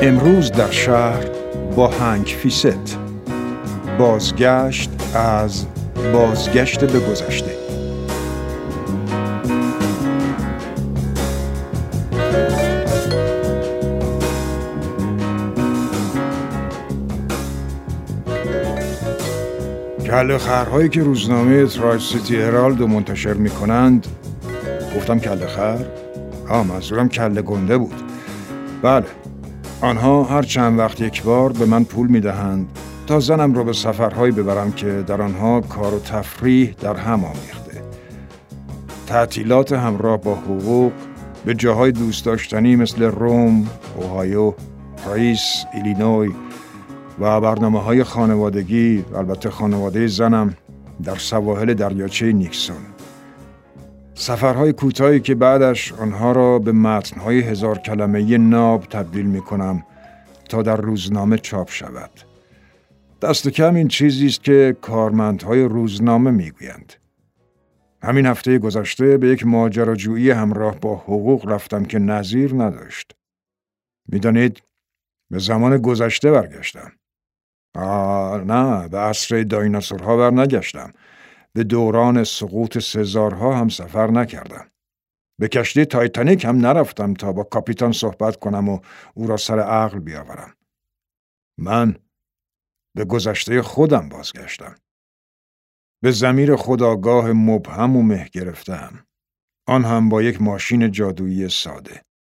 امروز در شهر با هنگ فیست بازگشت از بازگشت به گذشته. کله خرهایی که روزنامه ترایسیتی هرالد رو منتشر میکنند، گفتم کله خر؟ منظورم کله گنده بود. بله، آنها هر چند وقت یک بار به من پول میدهند تا زنم را به سفرهایی ببرم که در آنها کار و تفریح در هم آمیخته. تعطیلات همراه با حقوق به جاهای دوست داشتنی مثل روم، اوهایو، پاریس، ایلینوی و برنامه‌های خانوادگی، البته خانواده زنم، در سواحل دریاچه نیکسون. سفرهای کوتاهی که بعدش آنها را به متن‌های 1000 کلمه‌ای ناب تبدیل می‌کنم تا در روزنامه چاپ شود. دست کم این چیزی است که کارمندهای روزنامه میگویند. همین هفته گذشته به یک ماجراجویی همراه با حقوق رفتم که نظیر نداشت. می‌دانید، به زمان گذشته برگشتم. نه، به عصر دایناسورها برنگشتم. به دوران سقوط سزارها هم سفر نکردم. به کشتی تایتانیک هم نرفتم تا با کاپیتان صحبت کنم و او را سر عقل بیاورم. من به گذشته خودم بازگشتم. به ضمیر خودآگاه مبهم و مه گرفتم. آن هم با یک ماشین جادویی ساده.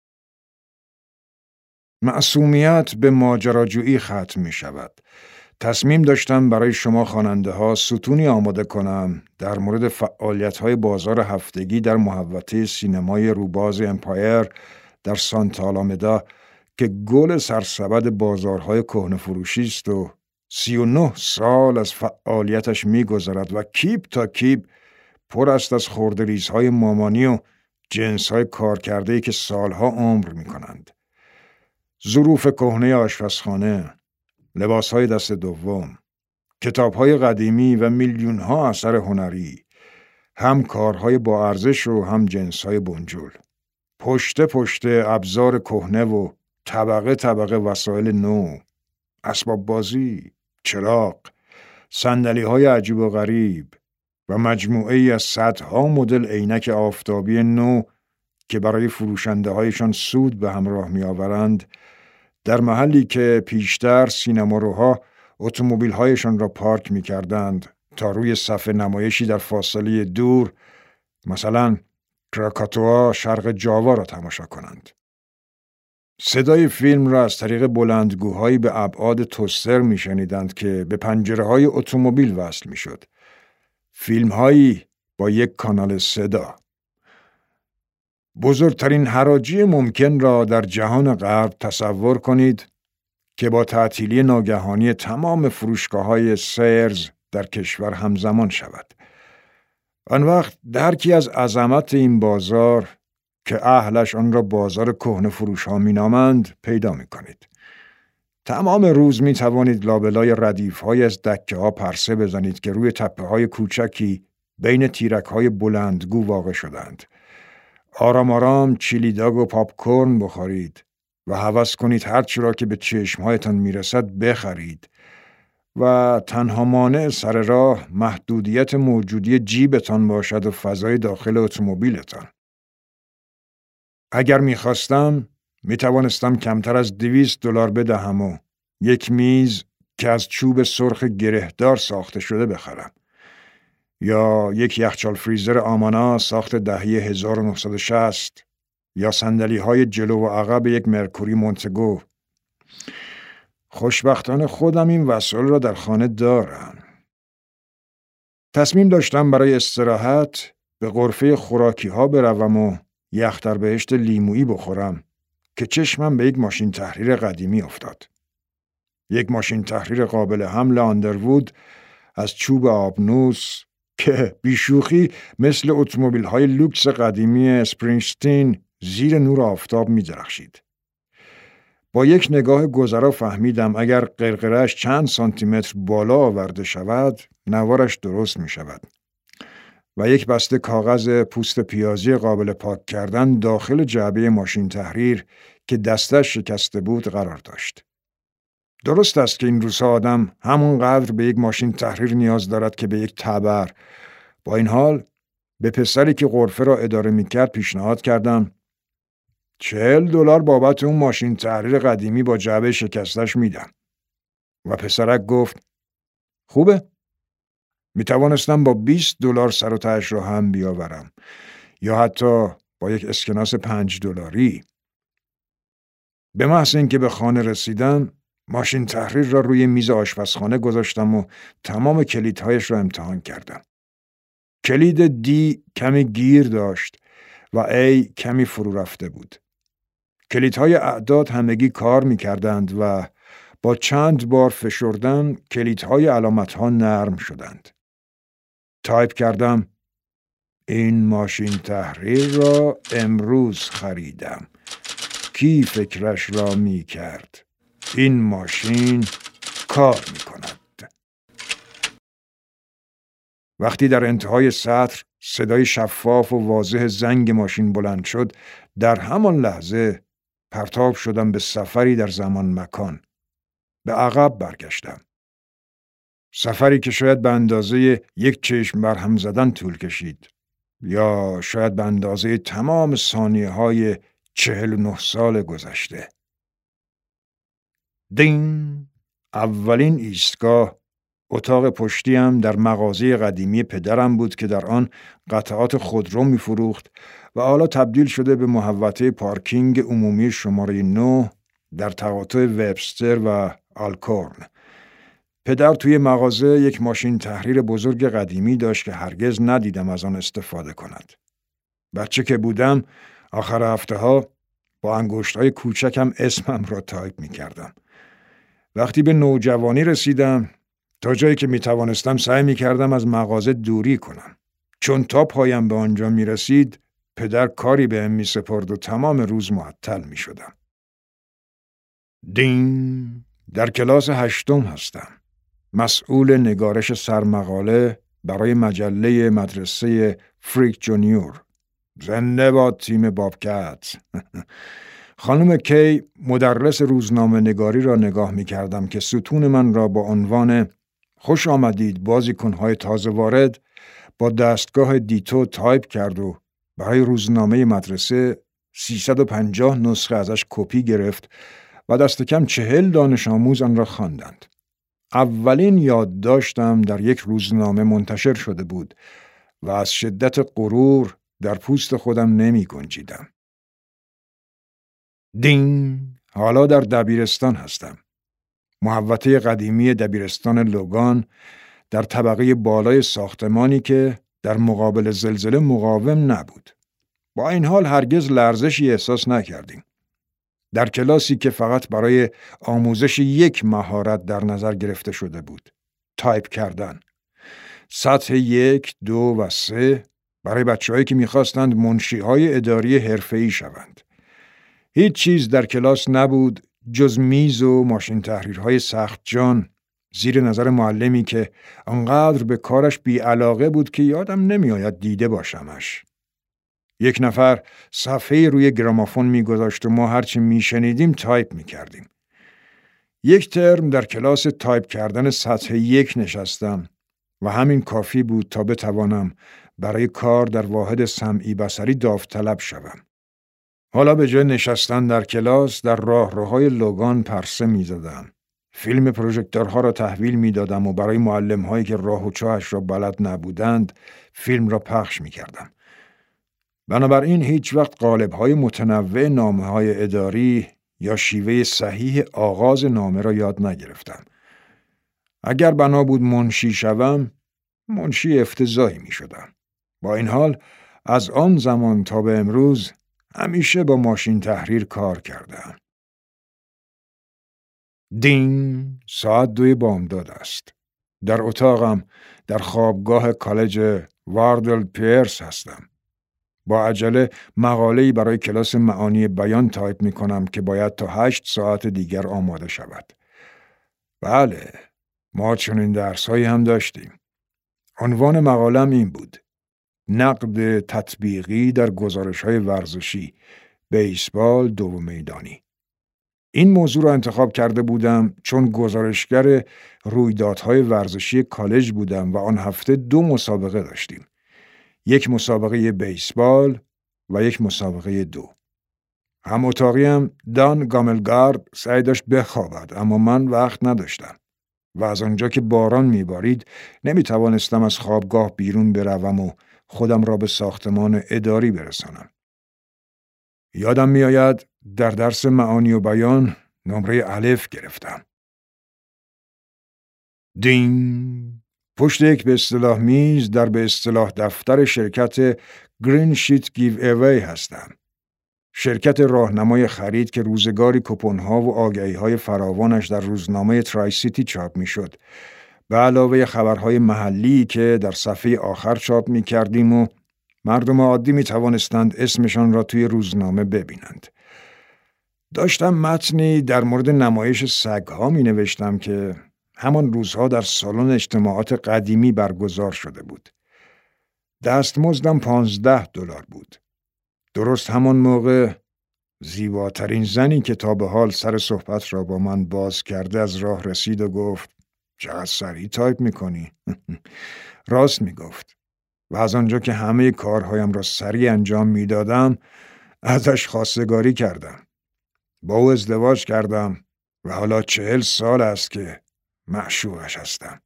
معصومیت به ماجراجویی ختم می شود. تصمیم داشتم برای شما خواننده ها ستونی آماده کنم در مورد فعالیت‌های بازار هفتگی در محوطه سینمای روباز امپایر در سانتا آلامدا که گل سرسبد بازارهای کهنه فروشی است و 39 سال از فعالیتش می‌گذرد و کیپ تا کیپ پر است از خردریزهای مامانی و جنس‌های کارکرده‌ای که سالها عمر می‌کنند. ظروف کهنه آشپزخانه، لباس‌های دست دوم، کتاب‌های قدیمی و میلیون‌ها اثر هنری، هم کارهای با ارزش و هم جنس‌های بنجل. پشت ابزار کهنه و طبقه وسایل نو، اسباب بازی، چراغ، صندلی‌های عجیب و غریب و مجموعه‌ای از صدها مدل عینک آفتابی نو که برای فروشنده‌هایشان سود به همراه می‌آورند، در محلی که پیشتر سینماروها اتومبیل‌هایشان را پارک می‌کردند تا روی صفحه نمایشی در فاصله دور، مثلا کراکاتوا شرق جاوا را تماشا کنند. صدای فیلم را از طریق بلندگوهایی به ابعاد توستر می‌شنیدند که به پنجره‌های اتومبیل وصل می‌شد. فیلم‌هایی با یک کانال صدا. بزرگترین حراجی ممکن را در جهان غرب تصور کنید که با تعطیلی ناگهانی تمام فروشگاه‌های سیرز در کشور همزمان شود. آن وقت درکی از عظمت این بازار که اهلش آن را بازار کهنه فروش‌ها می‌نامند پیدا می‌کنید. تمام روز می‌توانید لابلای ردیف‌های از دکه‌ها پرسه بزنید که روی تپه‌های کوچکی بین تیرک‌های بلندگو واقع شدند. آرام چیلی داگ و پاپکورن بخورید و هوس کنید هر چی را که به چشمهایتان میرسد بخرید و تنها مانع سر راه محدودیت موجودی جیبتان باشد و فضای داخل اتومبیلتان. اگر میخواستم میتوانستم کمتر از $200 بدهم و یک میز که از چوب سرخ گرهدار ساخته شده بخرم، یا یک یخچال فریزر آمانا ساخت دهه 1960، یا صندلی‌های جلو و عقب یک مرکوری مونتگو. خوشبختانه خودم این وسایل را در خانه دارم. تصمیم داشتم برای استراحت به غرفه خوراکی‌ها بروم و یخ در بهشت لیمویی بخورم که چشمم به یک ماشین تحریر قدیمی افتاد. یک ماشین تحریر قابل حمل آندروود از چوب آبنوس که بیشوخی مثل اتومبیل‌های لوکس قدیمی اسپرینگستین زیر نور آفتاب می‌درخشید. با یک نگاه گذرا فهمیدم اگر قرقره‌اش چند سانتیمتر بالا آورده شود، نوارش درست می‌شود. و یک بسته کاغذ پوست پیازی قابل پاک کردن داخل جعبه ماشین تحریر که دستش شکسته بود قرار داشت. درست است که این روزها آدم همونقدر به یک ماشین تحریر نیاز دارد که به یک تبر. با این حال به پسری که غرفه را اداره میکرد پیشنهاد کردم $40 بابت اون ماشین تحریر قدیمی با جعبه شکستش میدم. و پسرک گفت خوبه. میتوانستم با $20 سر و تهش را هم بیاورم یا حتی با یک اسکناس $5. به محض اینکه به خانه رسیدم ماشین تحریر را روی میز آشپزخانه گذاشتم و تمام کلیدهایش را امتحان کردم. کلید D کمی گیر داشت و A کمی فرو رفته بود. کلیدهای اعداد همگی کار می‌کردند و با چند بار فشردن کلیدهای علامت‌ها نرم شدند. تایپ کردم این ماشین تحریر را امروز خریدم. کی فکرش را می‌کرد؟ این ماشین کار می‌کند. وقتی در انتهای سطر صدای شفاف و واضح زنگ ماشین بلند شد، در همان لحظه پرتاب شدم به سفری در زمان مکان. به عقب برگشتم. سفری که شاید به اندازه یک چشم برهم زدن طول کشید یا شاید به اندازه تمام ثانیه‌های 49 سال گذشته. دین! اولین ایستگاه اتاق پشتیم در مغازه قدیمی پدرم بود که در آن قطعات خودرو می‌فروخت و حالا تبدیل شده به محوطه پارکینگ عمومی شماره 9 در تقاطع وبستر و آلکورن. پدر توی مغازه یک ماشین تحریر بزرگ قدیمی داشت که هرگز ندیدم از آن استفاده کند. بچه که بودم آخر هفته‌ها با انگشت‌های کوچکم اسمم را تایپ می‌کردم. وقتی به نوجوانی رسیدم تا جایی که میتوانستم سعی میکردم از مغازه دوری کنم. چون تا پایم به آنجا میرسید پدر کاری بهم میسپرد و تمام روز معطل میشدم. دین! در کلاس 8 هستم. مسئول نگارش سرمقاله برای مجله مدرسه فریک جونیور. زنده باد تیم بابکت. خانم کی مدرس روزنامه نگاری را نگاه می کردم که ستون من را با عنوان خوش آمدید بازیکن‌های تازه وارد با دستگاه دیتو تایپ کرد و برای روزنامه مدرسه 350 نسخه ازش کپی گرفت و دست کم 40 دانش آموز آن را خواندند. اولین یادداشتم در یک روزنامه منتشر شده بود و از شدت غرور در پوست خودم نمی گنجیدم. دین! حالا در دبیرستان هستم. محوطه قدیمی دبیرستان لوگان در طبقه بالای ساختمانی که در مقابل زلزله مقاوم نبود. با این حال هرگز لرزشی احساس نکردیم. در کلاسی که فقط برای آموزش یک مهارت در نظر گرفته شده بود. تایپ کردن. سطح 1، 2 و 3 برای بچه‌هایی که می‌خواستند منشی‌های اداری حرفه‌ای شوند. هیچ چیز در کلاس نبود جز میز و ماشین تحریرهای سخت جان زیر نظر معلمی که انقدر به کارش بی‌علاقه بود که یادم نمی‌آید دیده باشمش. یک نفر صفحه روی گرامافون می‌گذاشت و ما هرچی می‌شنیدیم تایپ می‌کردیم. یک ترم در کلاس تایپ کردن سطح 1 نشستم و همین کافی بود تا بتوانم برای کار در واحد سمعی بصری داوطلب شوم. حالا به جای نشستن در کلاس در راهروهای لوگان پرسه می‌زدم. فیلم پروژکتورها را تحویل می‌دادم و برای معلم‌هایی که راه و چاهش را بلد نبودند فیلم را پخش می‌کردم. بنابراین هیچ وقت قالب‌های متنوع نامه‌های اداری یا شیوه صحیح آغاز نامه را یاد نگرفتم. اگر بنا بود منشی شوم، منشی افتضاحی می‌شدم. با این حال از آن زمان تا به امروز همیشه با ماشین تحریر کار کردم. دین! ساعت 2 بامداد است. در اتاقم در خوابگاه کالج واردل پیرس هستم. با عجله مقاله‌ای برای کلاس معانی بیان تایپ می‌کنم که باید تا 8 ساعت دیگر آماده شود. بله، ما چنین درس‌هایی هم داشتیم. عنوان مقاله‌ام این بود: نقد تطبیقی در گزارش‌های ورزشی، بیسبال دو میدانی. این موضوع را انتخاب کرده بودم چون گزارشگر رویدادهای ورزشی کالج بودم و آن هفته 2 مسابقه داشتیم. یک مسابقه بیسبال و یک مسابقه دو. هم اتاقیم دان گاملگارد سعی داشت بخوابد، اما من وقت نداشتم و از آنجا که باران میبارید نمیتوانستم از خوابگاه بیرون بروم و خودم را به ساختمان اداری برسانم. یادم میآید در درس معانی و بیان نمره الف گرفتم. دین! پشت یک به اصطلاح میز در به اصطلاح دفتر شرکت گرین شیت گیو اوی هستم. شرکت راهنمای خرید که روزگاری کوپن‌ها و آگهی‌های فراوانش در روزنامه ترای سیتی چاپ می‌شد، به علاوه خبرهای محلی که در صفحه آخر چاپ می‌کردیم و مردم عادی می‌توانستند اسمشان را توی روزنامه ببینند. داشتم متنی در مورد نمایش سگ‌ها می‌نوشتم که همان روزها در سالن اجتماعات قدیمی برگزار شده بود. دستمزدم $15 بود. درست همان موقع زیباترین زنی که تا به حال سر صحبت را با من باز کرده از راه رسید و گفت چقدر سریع تایپ میکنی؟ راست میگفت و از آنجا که همه کارهایم را سریع انجام میدادم ازش خواستگاری کردم. با او ازدواج کردم و حالا 40 سال است که معشوقش هستم.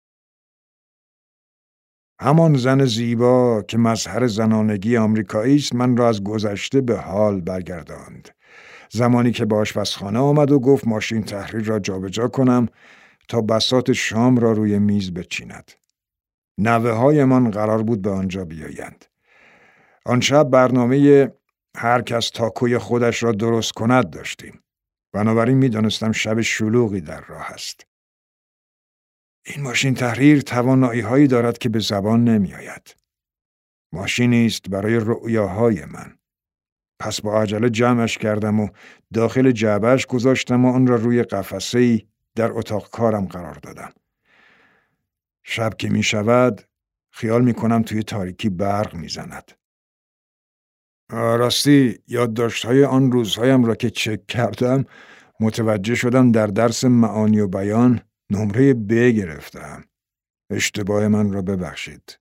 همان زن زیبا که مظهر زنانگی آمریکایی است من را از گذشته به حال برگرداند. زمانی که به آشپزخانه آمد و گفت ماشین تحریر را جابجا کنم تا بساط شام را روی میز بچیند. نوه‌هایمان قرار بود به آنجا بیایند. آن شب برنامه هر کس تاکوی خودش را درست کند داشتیم. بنابراین می‌دانستم شب شلوغی در راه است. این ماشین تحریر توانایی‌هایی دارد که به زبان نمی‌آید. ماشینی است برای رؤیاهای من. پس با عجله جمعش کردم و داخل جعبه‌اش گذاشتم و آن را روی قفسه‌ای در اتاق کارم قرار دادم. شب که می‌شود خیال می‌کنم توی تاریکی برق می‌زند. راستی یادداشت‌های آن روزهایم را که چک کردم متوجه شدم در درس معانی و بیان نمره ب گرفتم. اشتباه من را ببخشید.